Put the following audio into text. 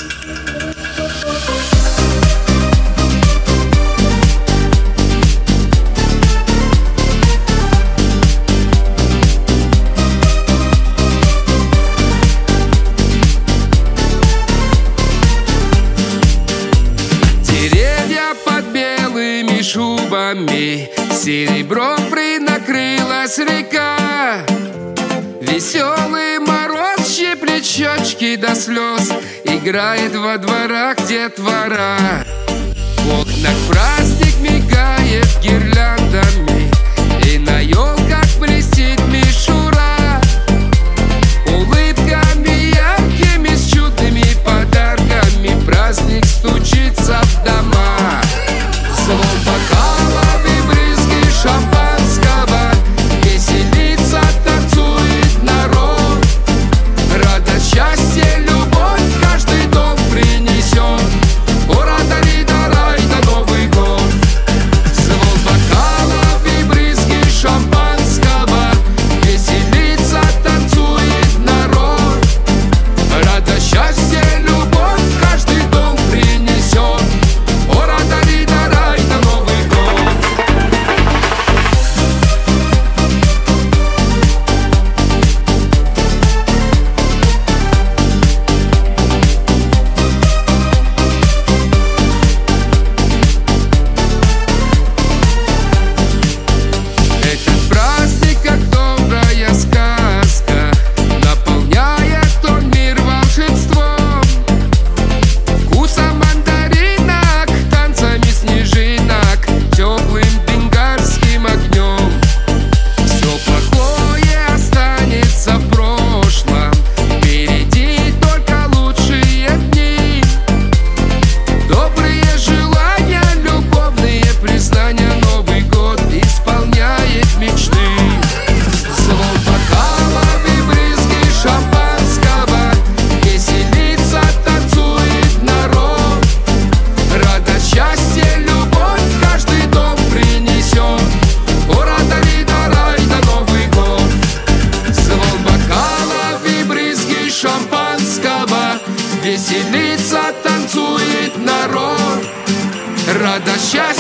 Шубами серебром принакрылась река. Веселый мороз щиплет щечки до слез, играет во дворах детвора. В окнах праздник мигает гирляндами, и на елках блестит мишура. Улыбками яркими, с чудными подарками праздник стучится в дома. Звон бокалов и брызги шампанского, веселится, танцует народ. Радость, счастье, любовь каждый дом принесет. Ура, дари-да, рай, на Новый год. Звон бокалов и брызги шампанского, веселится, танцует народ. Радость, счастье, любовь каждый дом принесет. Ура, дари-да, рай. Веселится, танцует народ. Радость, счастье.